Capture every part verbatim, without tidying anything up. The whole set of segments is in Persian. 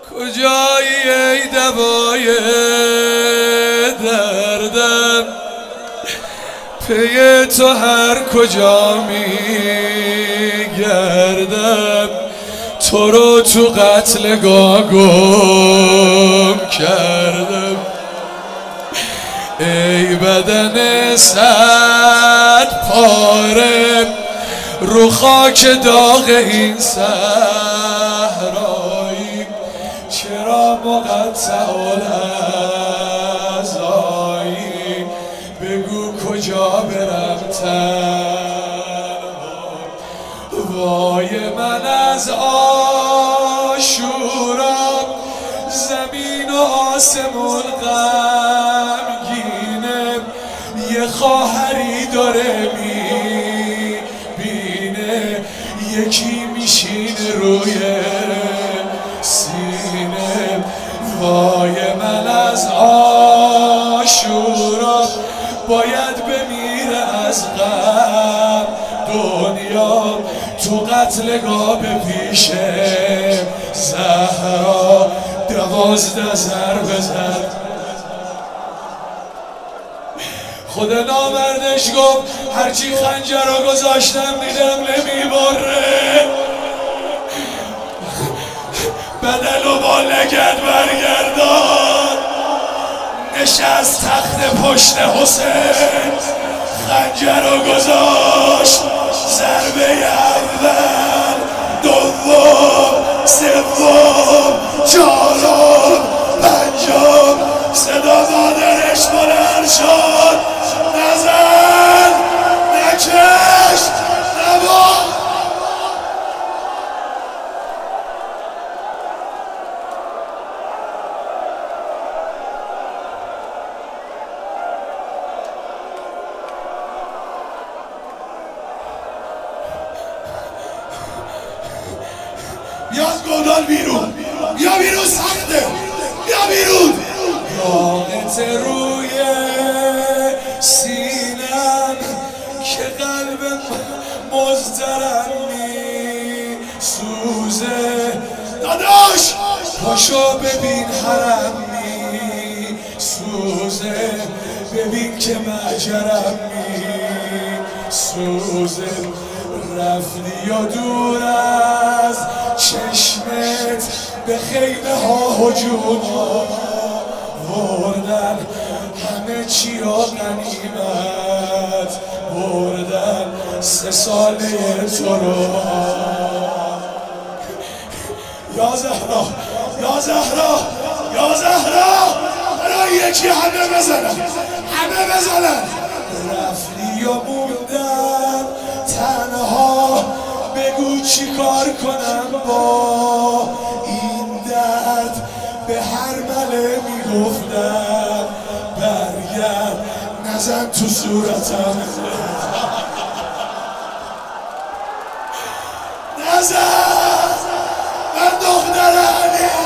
کجایی ای دوای دردم، پی تو هر کجا میگردم، تو رو تو قتلگاه گم کردم. ای بدن صد پاره رو خاک داغ این صحرایی، چرا مقطع الاعضایی؟ بگو کجا برم تنها؟ وای من از آشورم، زمین و آسمون غمگینه، یه خواهری داره میبینه، یکی میشینه روی سینه. وای من از آشورا باید بمیره از غم دنیا، تو قتلگاه به پیش زهرا دوازده ضربه زد. خدا نامردش گفت هرچی خنجر رو گذاشتم دیدم نمیبره، بدل و با لگد برگردان. نشست تخت پشت حسین، خنجر رو گذاشت، ضربه اول، دوم، سوم، چهارم، پنجم، صدا مادرش بلند شد، نزن، نکش، نبا. بیا از گودال بیرون، بیا بیرون، سخته، بیا بیرون. یاقت روی سینم که قلب مضطرم میسوزه. داداش پاشو ببین حرم میسوزه، ببین که مهجرم میسوزه. رفتی و دور از چشمت به خیمه ها هجوم بردن، همه چی را غنیمت بردن، سه ساله تو رو. یا زهرا، یا زهرا، یا زهرا، برای یکی همه بزنن، همه بزنن. رفتی و موندم تنها، بگو چی کار کنم با این درد؟ به هر مله میگفتم برگرد، نزن تو صورتم، نزن، من دختر علیم،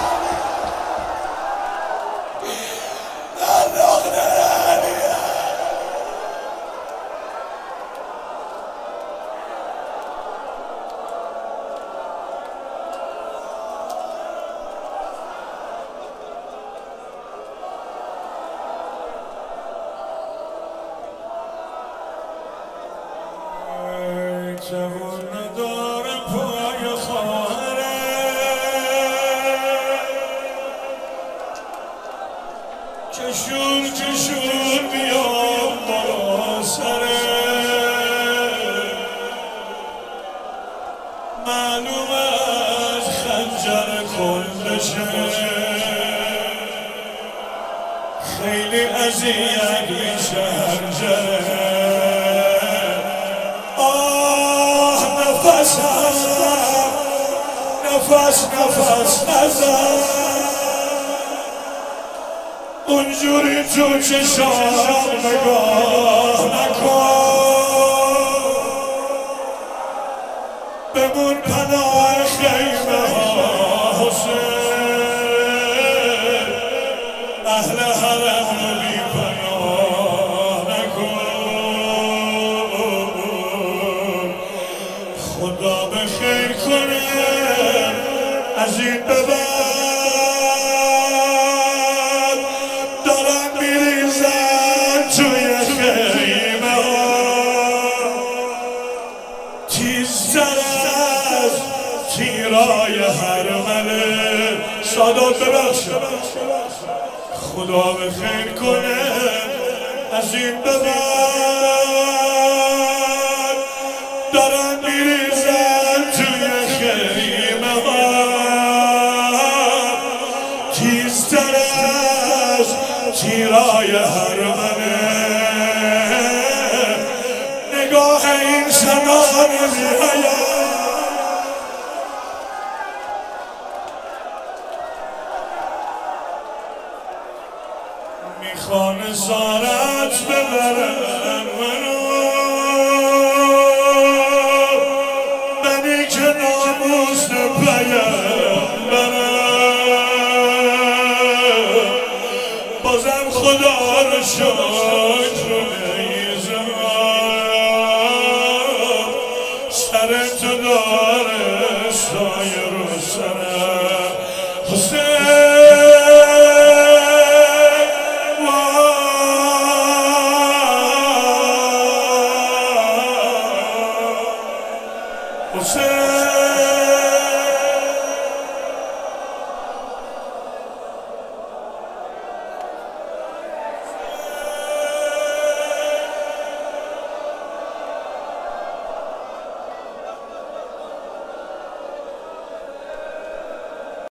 من دختر علیم. جوون ندارم پای خواهره، کشون کشون بیام بالا سره. معلوم از خنجر کلشه خیلی اذیت میشه هنجره. نفس نفس نفس نزن، اونجوری تو چشام نگاه نکن، بمون پناه خیمه ها حسین، اهل حرم بی پناه نکن. خدا به خیر کنه از این به بعد تیرای هرمله. سادات ببخشم خدا به خیر کنه از این به بعد دارن میریزن توی خیمه ها تیزتر از تیرای هرمله. نگاه این زمان می‌آید میخوان زارت ببرن منو، منی که ناموس پیمبرم. بازم خدا رو شکر نیزم سر تو داره